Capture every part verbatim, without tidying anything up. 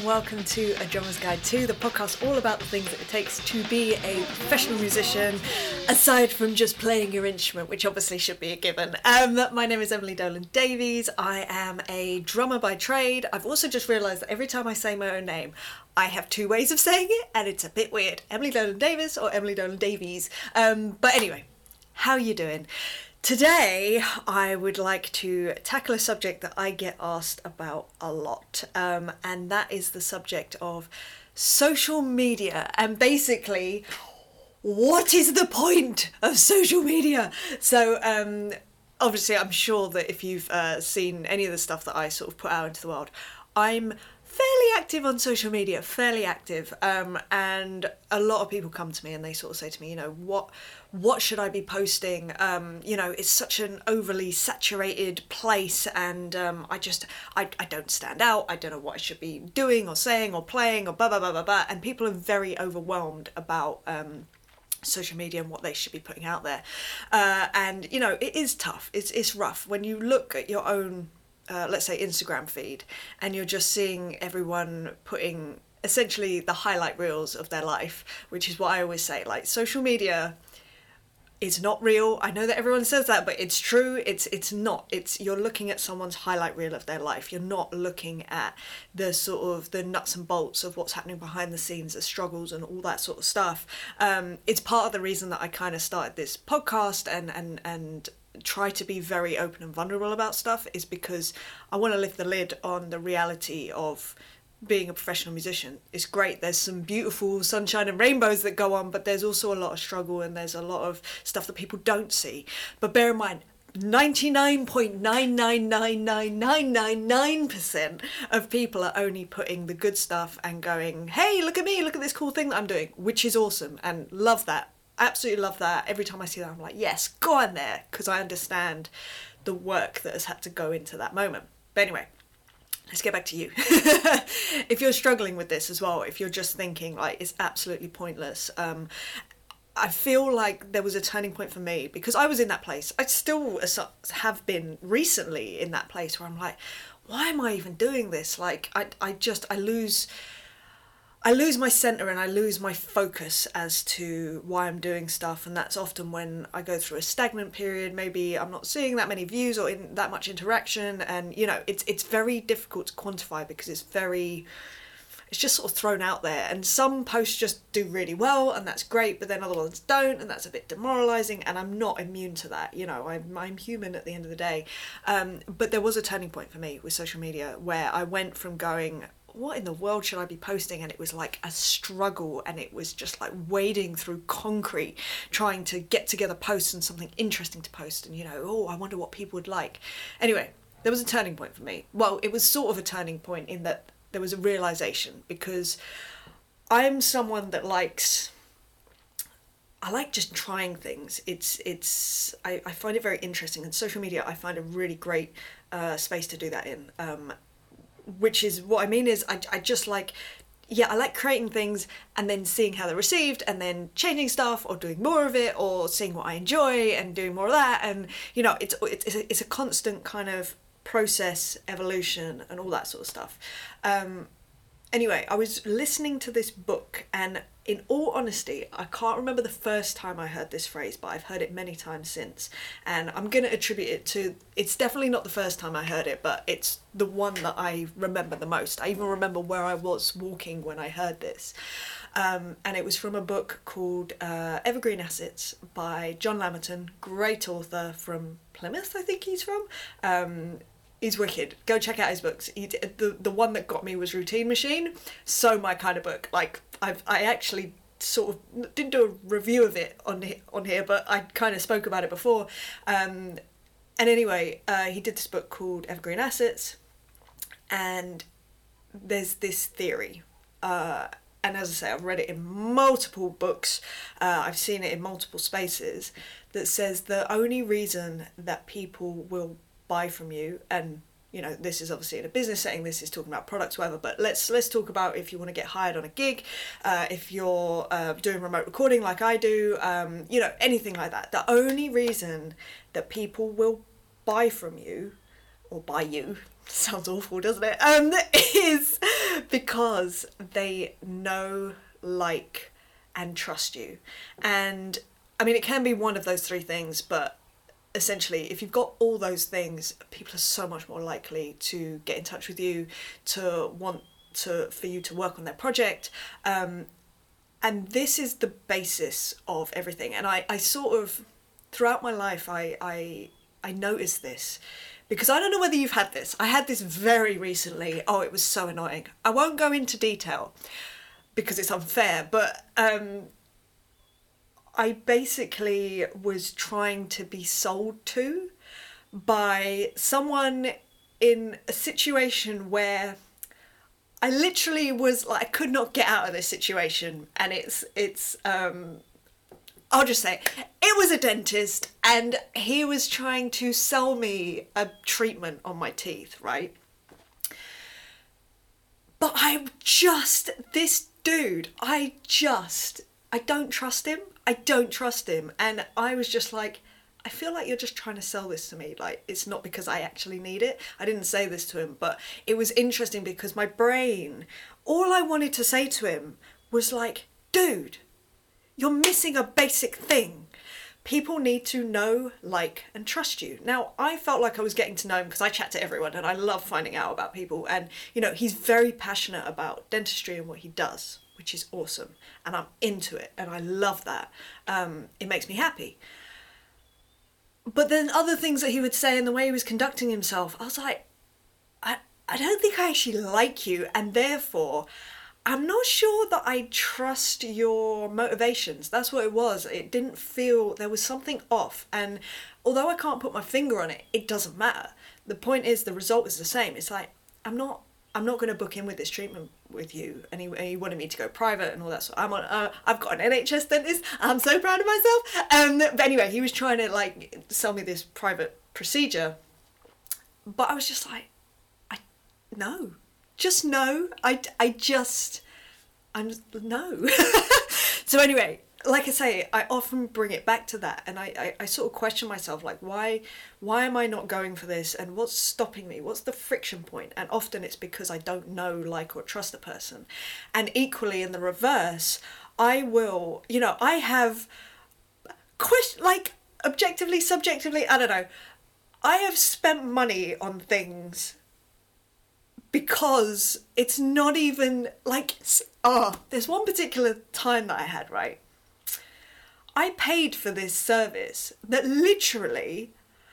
and welcome to A Drummer's Guide to, the podcast all about the things that it takes to be a professional musician, aside from just playing your instrument, which obviously should be a given. Um, my name is Emily Dolan Davies. I am a drummer by trade. I've also just realised that every time I say my own name, I have two ways of saying it, and it's a bit weird. Emily Dolan Davies or Emily Dolan Davies. Um, but anyway, how are you doing? Today, I would like to tackle a subject that I get asked about a lot, um, and that is the subject of social media, and basically, what is the point of social media? So, um, obviously, I'm sure that if you've uh, seen any of the stuff that I sort of put out into the world, I'm fairly active on social media, fairly active, um, and a lot of people come to me and they sort of say to me, you know, what what should I be posting? Um, you know, it's such an overly saturated place, and um, I just, I, I don't stand out, I don't know what I should be doing or saying or playing or blah, blah, blah, blah, blah, and people are very overwhelmed about um, social media and what they should be putting out there. Uh, and, you know, it is tough, it's, it's rough. When you look at your own Uh, let's say Instagram feed, and you're just seeing everyone putting essentially the highlight reels of their life, which is what I always say, like, social media is not real. I know that everyone says that, but it's true. It's it's not. It's you're looking at someone's highlight reel of their life. You're not looking at the sort of the nuts and bolts of what's happening behind the scenes, the struggles and all that sort of stuff. Um, it's part of the reason that I kind of started this podcast and and and try to be very open and vulnerable about stuff, is because I want to lift the lid on the reality of being a professional musician. It's great, there's some beautiful sunshine and rainbows that go on, but there's also a lot of struggle and there's a lot of stuff that people don't see. But bear in mind, ninety-nine point nine nine nine nine nine nine nine percent of people are only putting the good stuff and going, hey, look at me, look at this cool thing that I'm doing, which is awesome, and love that. Absolutely love that. Every time I see that, I'm like, yes, go on there, because I understand the work that has had to go into that moment. But anyway, let's get back to you. If you're struggling with this as well, if you're just thinking like it's absolutely pointless, um, I feel like there was a turning point for me, because I was in that place. I still have been recently in that place where I'm like, why am I even doing this? Like, I, I just, I lose... I lose my centre and I lose my focus as to why I'm doing stuff, and that's often when I go through a stagnant period. Maybe I'm not seeing that many views or in that much interaction, and you know, it's it's very difficult to quantify because it's very, it's just sort of thrown out there, and some posts just do really well and that's great, but then other ones don't, and that's a bit demoralising, and I'm not immune to that, you know, I'm, I'm human at the end of the day. Um, but there was a turning point for me with social media where I went from going, what in the world should I be posting? And it was like a struggle, and it was just like wading through concrete, trying to get together posts and something interesting to post, and you know, oh, I wonder what people would like. Anyway, there was a turning point for me. Well, it was sort of a turning point in that there was a realisation, because I'm someone that likes, I like just trying things. It's, it's, I, I find it very interesting, and social media I find a really great uh, space to do that in. Um, which is what I mean is I, I just like, yeah, I like creating things and then seeing how they're received and then changing stuff or doing more of it or seeing what I enjoy and doing more of that. And, you know, it's, it's, a, it's a constant kind of process, evolution and all that sort of stuff. Um, anyway, I was listening to this book, and in all honesty, I can't remember the first time I heard this phrase, but I've heard it many times since. And I'm going to attribute it to, it's definitely not the first time I heard it, but it's the one that I remember the most. I even remember where I was walking when I heard this. Um, and it was from a book called uh, Evergreen Assets by John Lammerton, great author from Plymouth, I think he's from. Um, He's wicked. Go check out his books. He, the the one that got me was Routine Machine. So my kind of book. Like I've I actually sort of didn't do a review of it on on here, but I kind of spoke about it before. Um, and anyway, uh, he did this book called Evergreen Assets, and there's this theory. Uh, and as I say, I've read it in multiple books. Uh, I've seen it in multiple spaces that says the only reason that people will buy from you, and you know, this is obviously in a business setting, this is talking about products, whatever, but let's let's talk about if you want to get hired on a gig, uh, if you're uh, doing remote recording like I do, um, you know, anything like that. The only reason that people will buy from you, or buy you, sounds awful, doesn't it, um, is because they know, like, and trust you. And I mean, it can be one of those three things, but essentially, if you've got all those things, people are so much more likely to get in touch with you, to want to for you to work on their project. Um, and this is the basis of everything. And I, I sort of, throughout my life, I, I, I noticed this. Because I don't know whether you've had this. I had this very recently. Oh, it was so annoying. I won't go into detail because it's unfair, but um, I basically was trying to be sold to by someone in a situation where I literally was like, I could not get out of this situation. And it's, it's, um, I'll just say, it was a dentist and he was trying to sell me a treatment on my teeth, right? But I just, this dude, I just, I don't trust him. I don't trust him. And I was just like, I feel like you're just trying to sell this to me. Like, it's not because I actually need it. I didn't say this to him, but it was interesting because my brain, all I wanted to say to him was like, dude, you're missing a basic thing. People need to know, like, and trust you. Now, I felt like I was getting to know him because I chat to everyone and I love finding out about people. And, you know, he's very passionate about dentistry and what he does, which is awesome. And I'm into it and I love that. Um, it makes me happy. But then other things that he would say and the way he was conducting himself, I was like, I, I don't think I actually like you. And therefore, I'm not sure that I trust your motivations. That's what it was. It didn't feel, there was something off. And although I can't put my finger on it, it doesn't matter. The point is the result is the same. It's like, I'm not, I'm not going to book in with this treatment with you. And he, he wanted me to go private and all that. So I'm on, uh, I've got an N H S dentist. I'm so proud of myself. Um, but anyway, he was trying to like sell me this private procedure. But I was just like, I, no. Just no. I, I just, I'm, no. So anyway, like I say, I often bring it back to that. And I, I, I sort of question myself, like, why, why am I not going for this? And what's stopping me? What's the friction point? And often it's because I don't know, like, or trust a person. And equally in the reverse, I will, you know, I have, question, like, objectively, subjectively, I don't know. I have spent money on things because it's not even like, oh, there's one particular time that I had, right? I paid for this service that literally,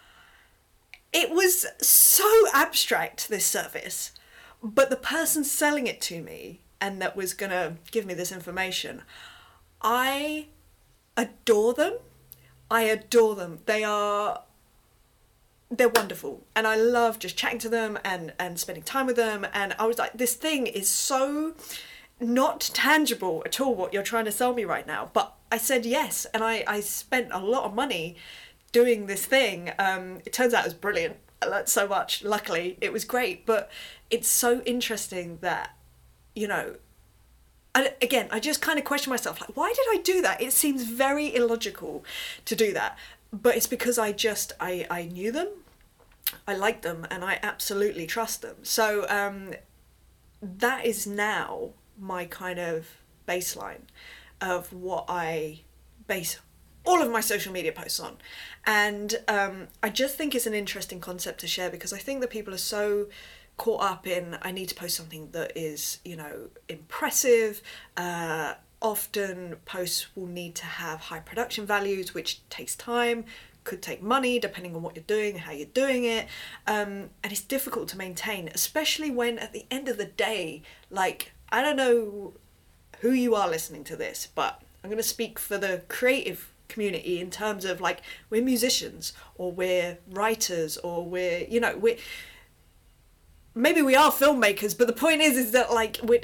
it was so abstract, this service, but the person selling it to me and that was gonna give me this information, I adore them. I adore them. They are, they're wonderful. And I love just chatting to them and, and spending time with them. And I was like, this thing is so not tangible at all, what you're trying to sell me right now. But I said yes. And I, I spent a lot of money doing this thing. Um, it turns out it was brilliant. I learned so much. Luckily, it was great. But it's so interesting that, you know, and again, I just kind of question myself, like, why did I do that? It seems very illogical to do that. But it's because I just, I, I knew them, I liked them, and I absolutely trust them. So um, that is now my kind of baseline of what I base all of my social media posts on. And um, I just think it's an interesting concept to share because I think that people are so caught up in, I need to post something that is, you know, impressive. Uh, often posts will need to have high production values, which takes time, could take money, depending on what you're doing, how you're doing it. Um, and it's difficult to maintain, especially when at the end of the day, like, I don't know who you are listening to this, but I'm going to speak for the creative community in terms of, like, we're musicians or we're writers or we're, you know, we're, maybe we are filmmakers, but the point is, is that, like, we're,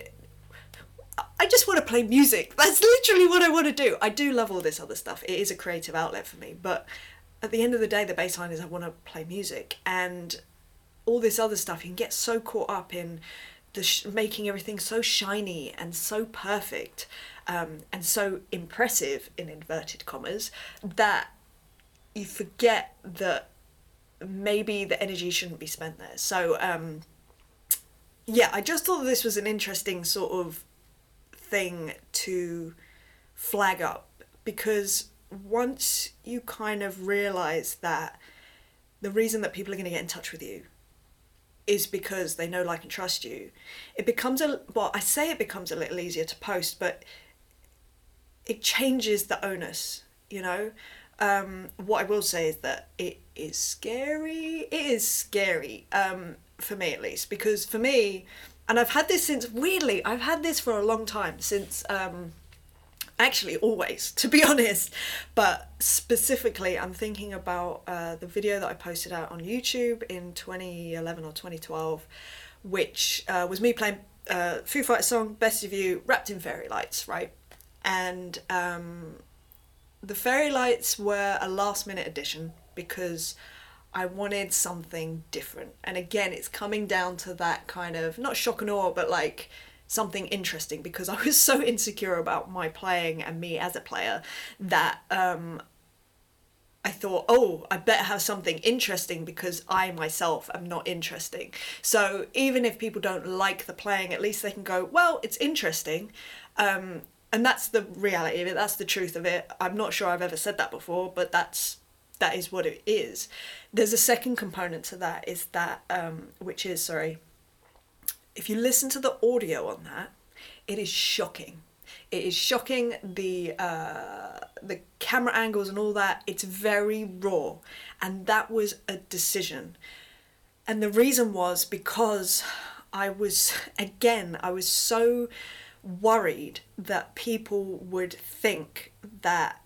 I just want to play music. That's literally what I want to do. I do love all this other stuff. It is a creative outlet for me. But at the end of the day, the baseline is I want to play music. And all this other stuff, you can get so caught up in the sh- making everything so shiny and so perfect um, and so impressive, in inverted commas, that you forget that maybe the energy shouldn't be spent there. So, um, yeah, I just thought this was an interesting sort of thing to flag up, because once you kind of realize that the reason that people are going to get in touch with you is because they know, like, and trust you, it becomes a, well, I say it becomes a little easier to post, but it changes the onus, you know? Um, what I will say is that it is scary. It is scary, um, for me at least, because for me, and I've had this since, weirdly, I've had this for a long time, since, um, actually always, to be honest, but specifically I'm thinking about uh, the video that I posted out on YouTube in twenty eleven or twenty twelve, which uh, was me playing uh, Foo Fighters song, Best of You, wrapped in fairy lights, right? And um, the fairy lights were a last minute addition because I wanted something different. And again, it's coming down to that kind of, not shock and awe, but like something interesting, because I was so insecure about my playing and me as a player that um, I thought, oh, I better have something interesting because I myself am not interesting. So even if people don't like the playing, at least they can go, well, it's interesting. Um, and that's the reality of it. That's the truth of it. I'm not sure I've ever said that before, but that's that is what it is. There's a second component to that, is that, um, which is, sorry, if you listen to the audio on that, it is shocking. It is shocking, the uh, the camera angles and all that. It's very raw, and that was a decision. And the reason was because I was, again, I was so worried that people would think that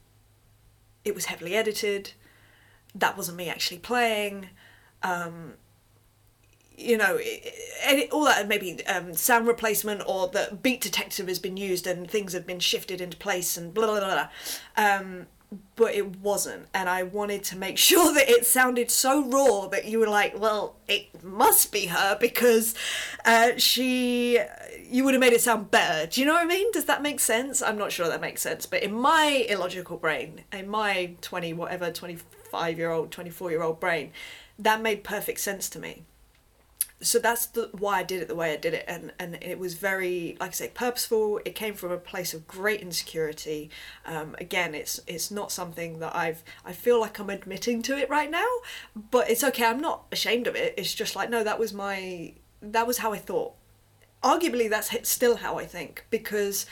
it was heavily edited, that wasn't me actually playing, um, you know, it, it, all that, maybe um, sound replacement, or that beat detector has been used and things have been shifted into place and blah, blah, blah, blah. Um, but it wasn't. And I wanted to make sure that it sounded so raw that you were like, well, it must be her because uh, she, you would have made it sound better. Do you know what I mean? Does that make sense? I'm not sure that makes sense. But in my illogical brain, in my twenty, whatever, twenty-five year old, twenty-four year old brain, that made perfect sense to me. So that's the, why I did it the way I did it, and, and it was very, like I say, purposeful. It came from a place of great insecurity. Um, again, it's it's not something that I've, I feel like I'm admitting to it right now, but it's okay, I'm not ashamed of it. It's just like, no, that was my, that was how I thought. Arguably, that's still how I think, because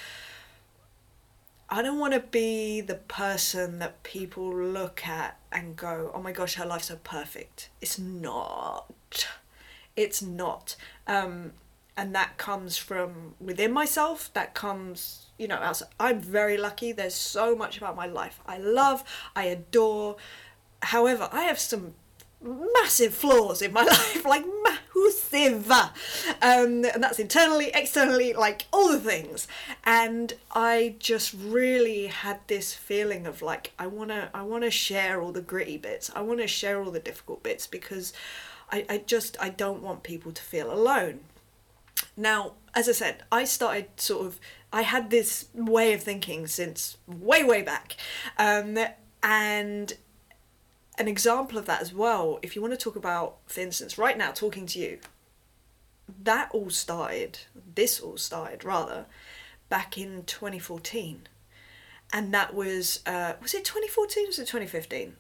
I don't want to be the person that people look at and go, oh my gosh, her life's so perfect. It's not. It's not. Um, and that comes from within myself. That comes, you know, outside. I'm very lucky. There's so much about my life I love, I adore. However, I have some massive flaws in my life, like massive. Um, and that's internally, externally, like all the things. And I just really had this feeling of like, I wanna, I wanna share all the gritty bits. I wanna share all the difficult bits, because I, I just, I don't want people to feel alone. Now, as I said, I started sort of, I had this way of thinking since way, way back. Um, and an example of that as well, if you want to talk about, for instance, right now, talking to you, that all started, this all started rather, back in twenty fourteen. And that was, uh, was it twenty fourteen or was it twenty fifteen?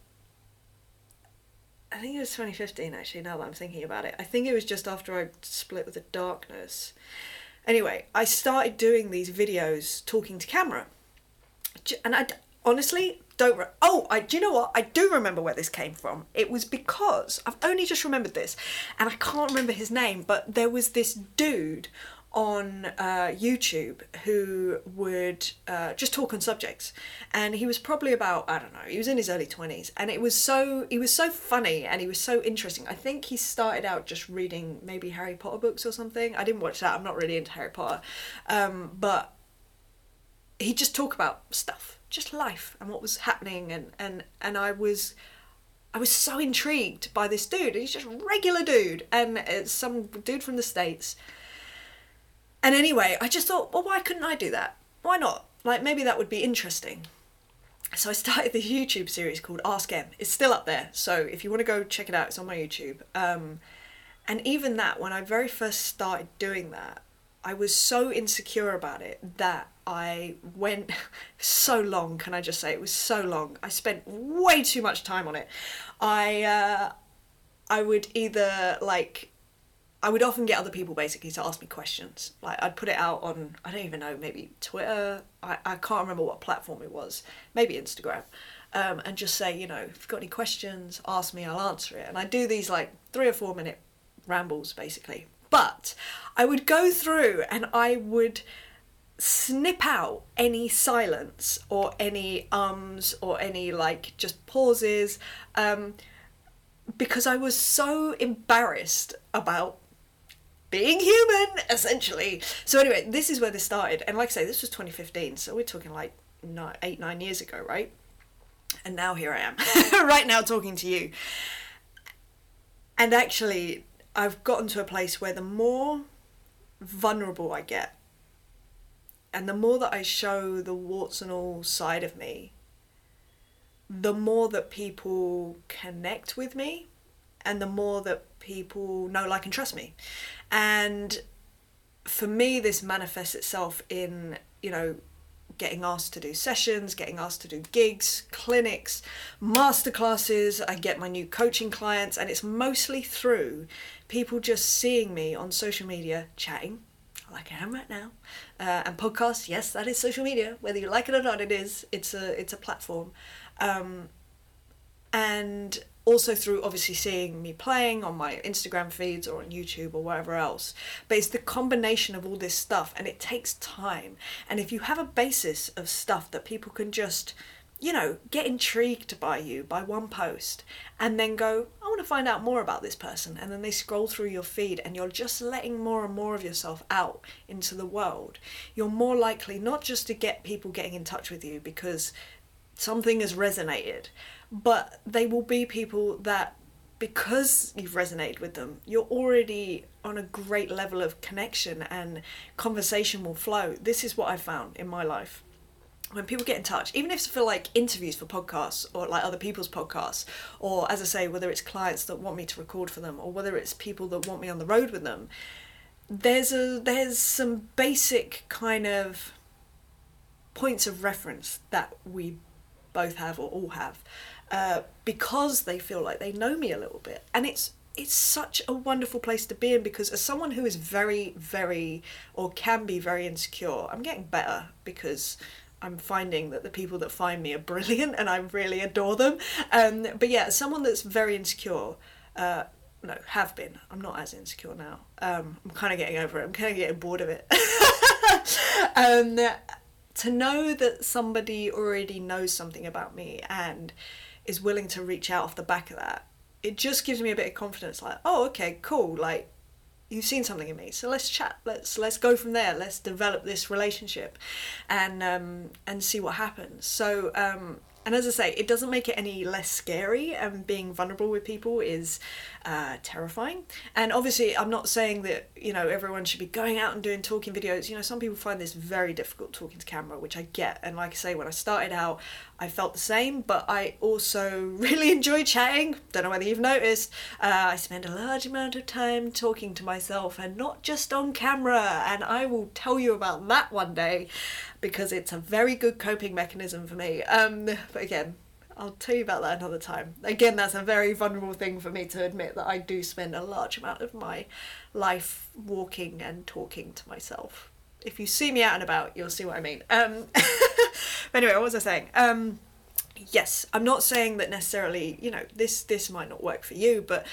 I think it was twenty fifteen, actually, now that I'm thinking about it. I think it was just after I split with the darkness. Anyway, I started doing these videos talking to camera. And I honestly don't... Re- oh, I, do you know what? I do remember where this came from. It was because... I've only just remembered this, and I can't remember his name, but there was this dude on uh, YouTube who would uh, just talk on subjects, and he was probably about, I don't know, he was in his early twenties, and it was so, he was so funny and he was so interesting. I think he started out just reading maybe Harry Potter books or something. I didn't watch that, I'm not really into Harry Potter, um, but he'd just talk about stuff, just life and what was happening, and, and, and I was... I was so intrigued by this dude. He's just a regular dude, and it's some dude from the States. And anyway, I just thought, well, why couldn't I do that? Why not? Like, maybe that would be interesting. So I started this YouTube series called Ask Em. It's still up there, so if you want to go check it out, it's on my YouTube. Um, And even that, when I very first started doing that, I was so insecure about it that I went so long, can I just say, it was so long. I spent way too much time on it. I, uh, I would either, like, I would often get other people basically to ask me questions. Like, I'd put it out on, I don't even know, maybe Twitter, I, I can't remember what platform it was, maybe Instagram, um, and just say, you know, if you've got any questions, ask me, I'll answer it. And I do these, like, three or four minute rambles, basically. But I would go through and I would snip out any silence or any ums or any, like, just pauses, um, because I was so embarrassed about being human, essentially. So anyway, this is where this started. And like I say, this was twenty fifteen, so we're talking like nine, eight, nine years ago, right? And now here I am, right now talking to you. And actually, I've gotten to a place where the more vulnerable I get, and the more that I show the warts and all side of me, the more that people connect with me, and the more that people know, like, and trust me. And for me, this manifests itself in, you know, getting asked to do sessions, getting asked to do gigs, clinics, masterclasses. I get my new coaching clients, and it's mostly through people just seeing me on social media chatting, like I am right now, uh, and podcasts. Yes, that is social media, whether you like it or not. It is. It's a it's a platform, um, and also through obviously seeing me playing on my Instagram feeds or on YouTube or wherever else. But it's the combination of all this stuff, and it takes time. And if you have a basis of stuff that people can just, you know, get intrigued by you, by one post, and then go, I want to find out more about this person. And then they scroll through your feed and you're just letting more and more of yourself out into the world. You're more likely not just to get people getting in touch with you because something has resonated, but they will be people that, because you've resonated with them, you're already on a great level of connection and conversation will flow. This is what I found in my life. When people get in touch, even if it's for like interviews for podcasts or like other people's podcasts, or as I say, whether it's clients that want me to record for them or whether it's people that want me on the road with them, there's a there's some basic kind of points of reference that we both have or all have, uh, because they feel like they know me a little bit. And it's it's such a wonderful place to be in, because as someone who is very, very, or can be very insecure, I'm getting better because I'm finding that the people that find me are brilliant and I really adore them. Um, but yeah, as someone that's very insecure, uh, no, have been, I'm not as insecure now. Um, I'm kind of getting over it. I'm kind of getting bored of it. um, to know that somebody already knows something about me and is willing to reach out off the back of that, it just gives me a bit of confidence, like, oh, okay, cool, like, you've seen something in me, so let's chat, let's let's go from there, let's develop this relationship and um and see what happens. So um and as I say, it doesn't make it any less scary, and being vulnerable with people is uh, terrifying. And obviously, I'm not saying that, you know, everyone should be going out and doing talking videos. You know, some people find this very difficult, talking to camera, which I get. And like I say, when I started out, I felt the same, but I also really enjoy chatting. Don't know whether you've noticed. Uh, I spend a large amount of time talking to myself and not just on camera. And I will tell you about that one day, because it's a very good coping mechanism for me. Um, but again, I'll tell you about that another time. Again, that's a very vulnerable thing for me to admit, that I do spend a large amount of my life walking and talking to myself. If you see me out and about, you'll see what I mean. Um, but anyway, what was I saying? Um, yes, I'm not saying that necessarily, you know, this, this might not work for you, but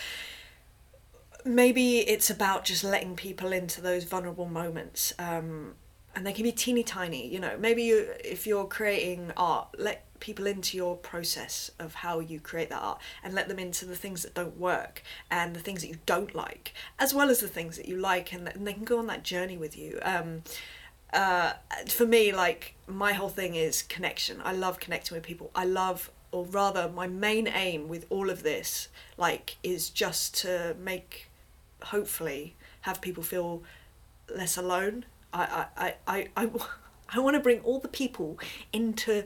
maybe it's about just letting people into those vulnerable moments. Um, and they can be teeny tiny, you know, maybe you, if you're creating art, let people into your process of how you create that art, and let them into the things that don't work and the things that you don't like, as well as the things that you like, and, and they can go on that journey with you. Um, uh, for me, like, my whole thing is connection. I love connecting with people. I love, or rather, my main aim with all of this, like, is just to make, hopefully, have people feel less alone. I, I, I, I, I, I want to bring all the people into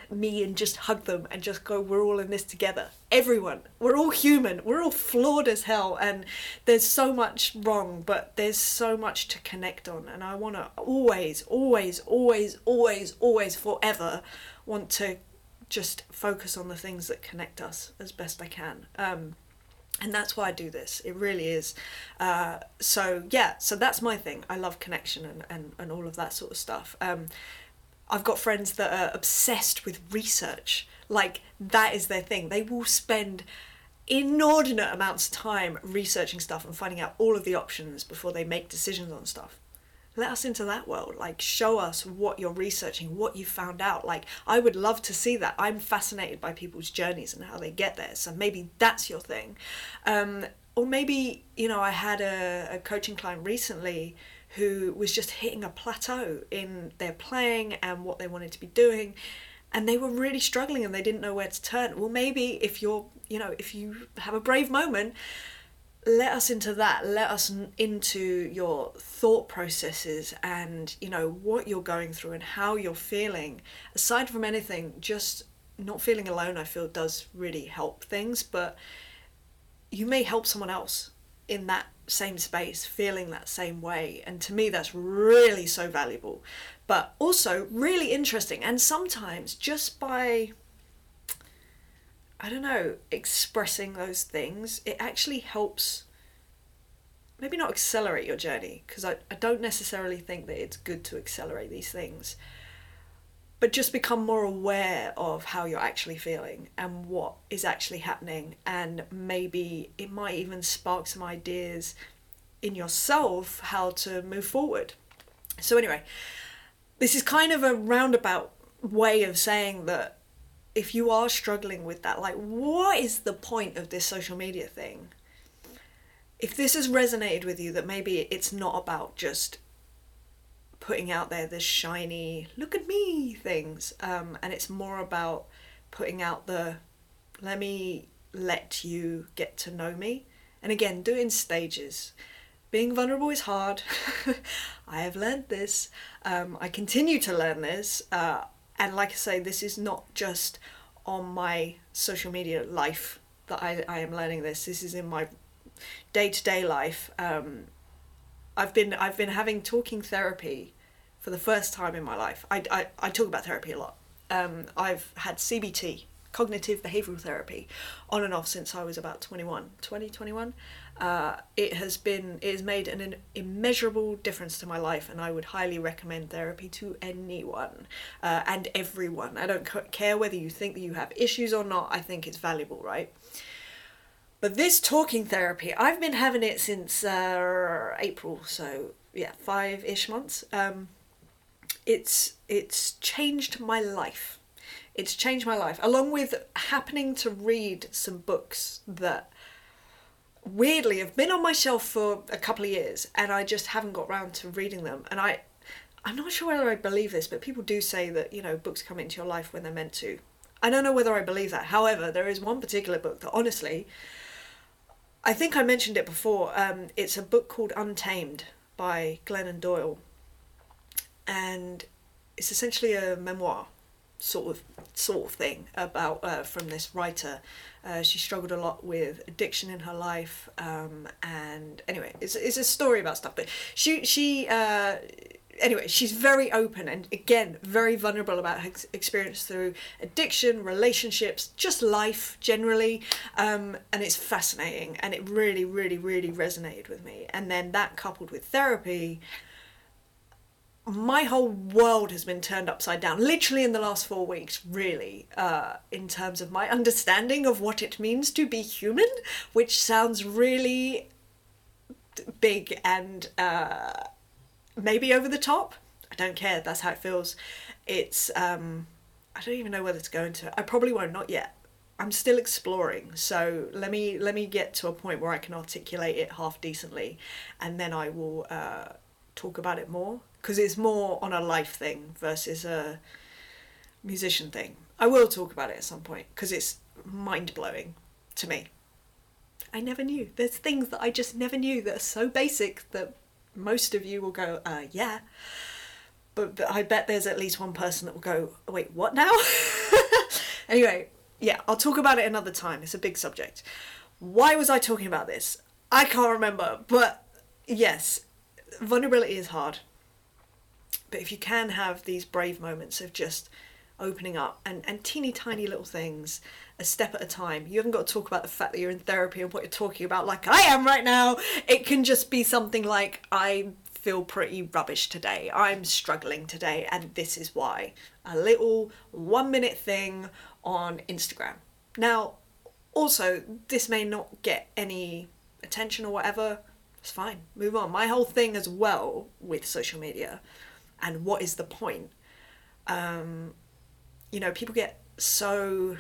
me and just hug them and just go, we're all in this together. Everyone, we're all human, we're all flawed as hell, and there's so much wrong, but there's so much to connect on. And I want to always, always, always, always, always, forever want to just focus on the things that connect us as best I can. Um, and that's why I do this. It really is. Uh, so yeah, so that's my thing. I love connection and, and, and all of that sort of stuff. Um, I've got friends that are obsessed with research. Like, that is their thing. They will spend inordinate amounts of time researching stuff and finding out all of the options before they make decisions on stuff. Let us into that world. Like, show us what you're researching, what you found out. Like, I would love to see that. I'm fascinated by people's journeys and how they get there. So maybe that's your thing. Um, or maybe, you know, I had a, a coaching client recently who was just hitting a plateau in their playing and what they wanted to be doing, and they were really struggling and they didn't know where to turn. Well, maybe if you're, you know, if you have a brave moment, let us into that. Let us into your thought processes and, you know, what you're going through and how you're feeling. Aside from anything, just not feeling alone, I feel, does really help things, but you may help someone else in that same space, feeling that same way. And to me, that's really so valuable, but also really interesting. And sometimes just by, I don't know, expressing those things, it actually helps, maybe not accelerate your journey, because I, I don't necessarily think that it's good to accelerate these things, but just become more aware of how you're actually feeling and what is actually happening. And maybe it might even spark some ideas in yourself how to move forward. So anyway, this is kind of a roundabout way of saying that if you are struggling with that, like, what is the point of this social media thing? If this has resonated with you, that maybe it's not about just putting out there this shiny, look at me things, um, and it's more about putting out the, let me let you get to know me. And again, do it in stages. Being vulnerable is hard. I have learned this. Um, I continue to learn this. Uh, and like I say, this is not just on my social media life that I, I am learning this. This is in my day-to-day life. Um, I've been I've been having talking therapy for the first time in my life. I, I, I talk about therapy a lot. Um, I've had C B T, cognitive behavioural therapy, on and off since I was about twenty-one, twenty, twenty-one. Uh, it has been, it has made an, an immeasurable difference to my life, and I would highly recommend therapy to anyone uh, and everyone. I don't c- care whether you think that you have issues or not. I think it's valuable, right? But this talking therapy, I've been having it since uh, April, so yeah, five-ish months. Um, it's it's changed my life. It's changed my life, along with happening to read some books that weirdly have been on my shelf for a couple of years, and I just haven't got round to reading them. And I, I'm not sure whether I believe this, but people do say that, you know, books come into your life when they're meant to. I don't know whether I believe that. However, there is one particular book that honestly, I think I mentioned it before. Um, it's a book called Untamed by Glennon Doyle. And it's essentially a memoir sort of sort of thing about uh, from this writer. Uh, she struggled a lot with addiction in her life. Um, and anyway, it's, it's a story about stuff. But she, she uh, anyway, she's very open and, again, very vulnerable about her experience through addiction, relationships, just life generally. Um, and it's fascinating, and it really, really, really resonated with me. And then that coupled with therapy, my whole world has been turned upside down, literally in the last four weeks, really, uh, in terms of my understanding of what it means to be human, which sounds really big and uh, maybe over the top. I don't care, that's how it feels. It's, um, I don't even know whether to go into it. I probably won't, not yet. I'm still exploring, so let me let me get to a point where I can articulate it half decently, and then I will uh, talk about it more. Because it's more on a life thing versus a musician thing. I will talk about it at some point because it's mind-blowing to me. I never knew. There's things that I just never knew that are so basic that most of you will go, uh, yeah. But, but I bet there's at least one person that will go, wait, what now? Anyway, yeah, I'll talk about it another time. It's a big subject. Why was I talking about this? I can't remember, but yes, vulnerability is hard. But if you can have these brave moments of just opening up and, and teeny tiny little things, a step at a time. You haven't got to talk about the fact that you're in therapy and what you're talking about like I am right now. It can just be something like, I feel pretty rubbish today. I'm struggling today and this is why. A little one minute thing on Instagram. Now, also, this may not get any attention or whatever. It's fine. Move on. My whole thing as well with social media and what is the point? Um, you know, people get so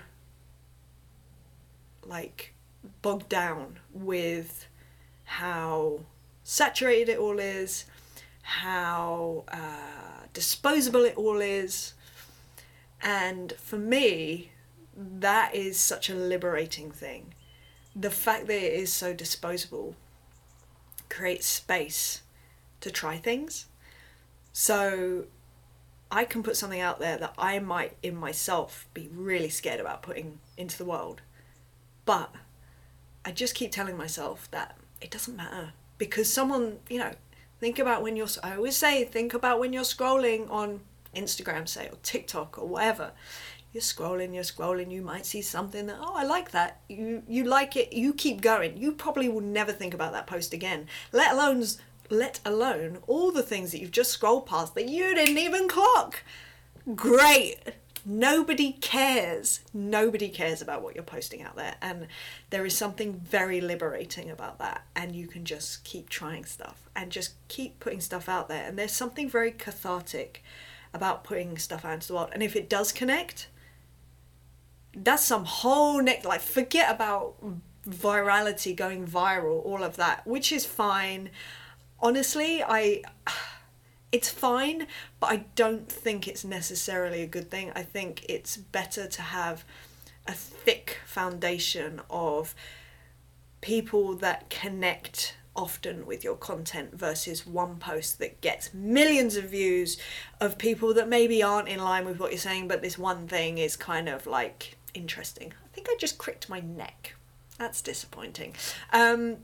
like bogged down with how saturated it all is, how uh, disposable it all is. And for me, that is such a liberating thing. The fact that it is so disposable creates space to try things. So I can put something out there that I might in myself be really scared about putting into the world. But I just keep telling myself that it doesn't matter. Because someone, you know, think about when you're, I always say, think about when you're scrolling on Instagram, say, or TikTok or whatever. You're scrolling, you're scrolling, you might see something that, oh, I like that. You you like it, you keep going. You probably will never think about that post again. Let alone, let alone all the things that you've just scrolled past that you didn't even clock. Great. Nobody cares. Nobody cares about what you're posting out there. And there is something very liberating about that. And you can just keep trying stuff and just keep putting stuff out there. And there's something very cathartic about putting stuff out into the world. And if it does connect, that's some whole next, like, forget about virality, going viral, all of that, which is fine. Honestly, I, it's fine, but I don't think it's necessarily a good thing. I think it's better to have a thick foundation of people that connect often with your content versus one post that gets millions of views of people that maybe aren't in line with what you're saying, but this one thing is kind of like interesting. I think I just cricked my neck. That's disappointing. Um,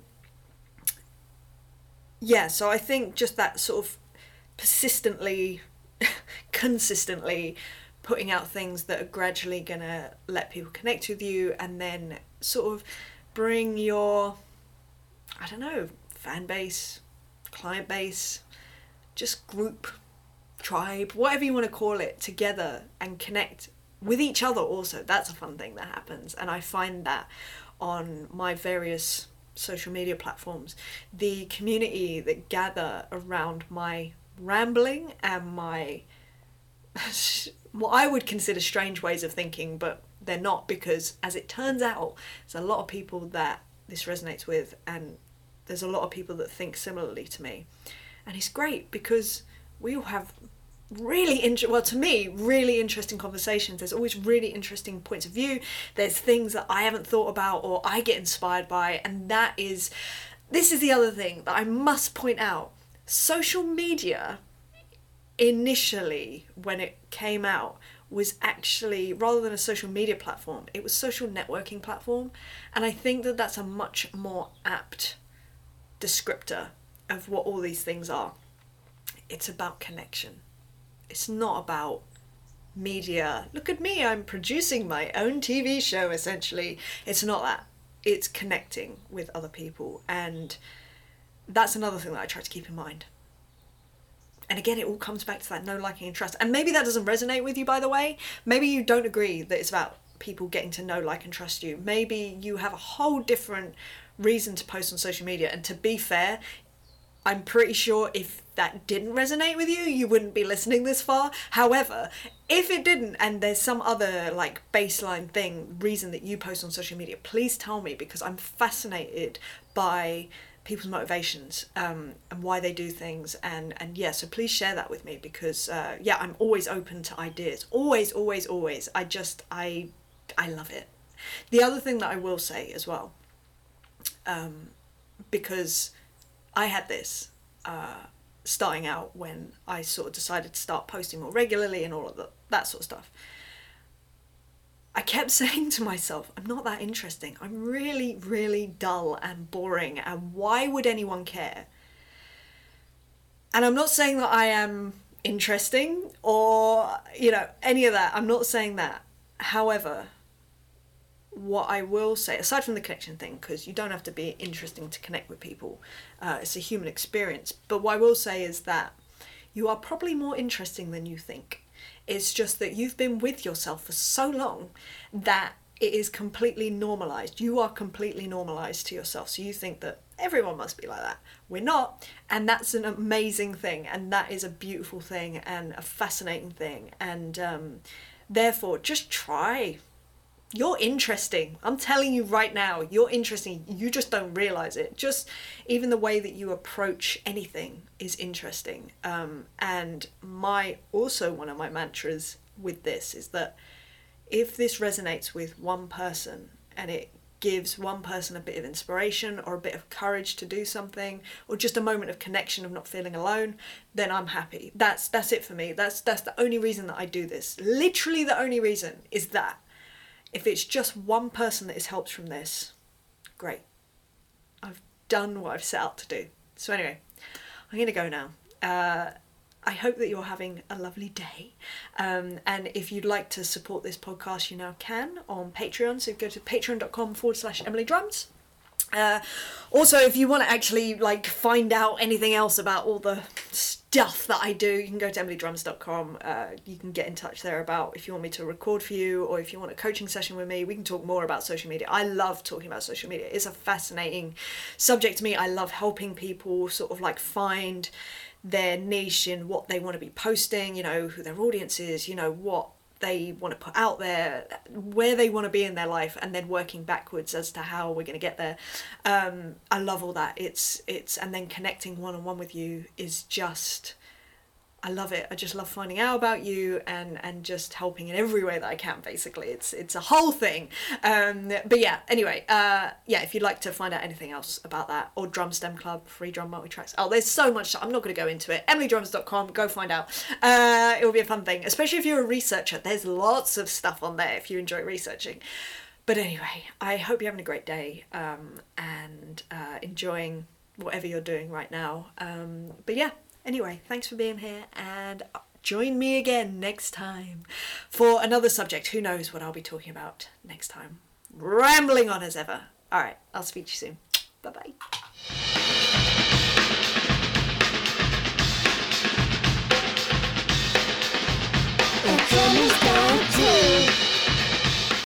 yeah, so I think just that sort of persistently, consistently putting out things that are gradually gonna let people connect with you, and then sort of bring your, I don't know, fan base, client base, just group, tribe, whatever you want to call it, together and connect with each other also. That's a fun thing that happens. And I find that on my various social media platforms, the community that gather around my rambling and my, what I would consider strange ways of thinking, but they're not, because as it turns out, there's a lot of people that this resonates with, and there's a lot of people that think similarly to me. And it's great because we all have really, inter- well, to me, really interesting conversations. There's always really interesting points of view. There's things that I haven't thought about or I get inspired by. And that is, this is the other thing that I must point out. Social media, initially, when it came out, was actually, rather than a social media platform, it was a social networking platform. And I think that that's a much more apt descriptor of what all these things are. It's about connection. It's not about media. Look at me, I'm producing my own T V show, essentially. It's not that. It's connecting with other people. And that's another thing that I try to keep in mind. And again, it all comes back to that know, liking, and trust. And maybe that doesn't resonate with you, by the way. Maybe you don't agree that it's about people getting to know, like, and trust you. Maybe you have a whole different reason to post on social media. And to be fair, I'm pretty sure if that didn't resonate with you, you wouldn't be listening this far. However, if it didn't, and there's some other like baseline thing, reason that you post on social media, please tell me, because I'm fascinated by people's motivations um, and why they do things. And, and yeah, so please share that with me, because uh, yeah, I'm always open to ideas. Always, always, always. I just, I, I love it. The other thing that I will say as well, um, because I had this uh, starting out when I sort of decided to start posting more regularly and all of the, that sort of stuff. I kept saying to myself, I'm not that interesting. I'm really, really dull and boring. And why would anyone care? And I'm not saying that I am interesting or, you know, any of that. I'm not saying that. However, what I will say, aside from the connection thing, because you don't have to be interesting to connect with people, uh, it's a human experience. But what I will say is that you are probably more interesting than you think. It's just that you've been with yourself for so long that it is completely normalized. You are completely normalized to yourself. So you think that everyone must be like that. We're not. And that's an amazing thing. And that is a beautiful thing and a fascinating thing. And um, therefore, just try. You're interesting. I'm telling you right now, you're interesting. You just don't realize it. Just even the way that you approach anything is interesting. Um, and my also one of my mantras with this is that if this resonates with one person and it gives one person a bit of inspiration or a bit of courage to do something or just a moment of connection of not feeling alone, then I'm happy. That's that's it for me. That's that's the only reason that I do this. Literally the only reason is that. If it's just one person that is helped from this, great. I've done what I've set out to do. So anyway, I'm going to go now. Uh, I hope that you're having a lovely day. Um, and if you'd like to support this podcast, you now can on Patreon. So go to patreon.com forward slash Emily Drums. Uh, also, if you want to actually like find out anything else about all the stuff that I do, you can go to emily drums dot com. Uh, you can get in touch there about if you want me to record for you or if you want a coaching session with me. We can talk more about social media. I love talking about social media. It's a fascinating subject to me. I love helping people sort of like find their niche in what they want to be posting, you know, who their audience is, you know, what they want to put out there, where they want to be in their life, and then working backwards as to how we're going to get there. Um, I love all that. It's it's and then connecting one-on-one with you is just, I love it. I just love finding out about you and and just helping in every way that I can. Basically, it's it's a whole thing. Um, but yeah, anyway, uh, yeah. If you'd like to find out anything else about that, or Drum Stem Club, free drum multi-tracks. Oh, there's so much. I'm not going to go into it. emily drums dot com. Go find out. Uh, it will be a fun thing, especially if you're a researcher. There's lots of stuff on there if you enjoy researching. But anyway, I hope you're having a great day um, and uh, enjoying whatever you're doing right now. Um, but yeah. Anyway, thanks for being here and join me again next time for another subject. Who knows what I'll be talking about next time. Rambling on as ever. All right, I'll speak to you soon. Bye-bye. It's almost time to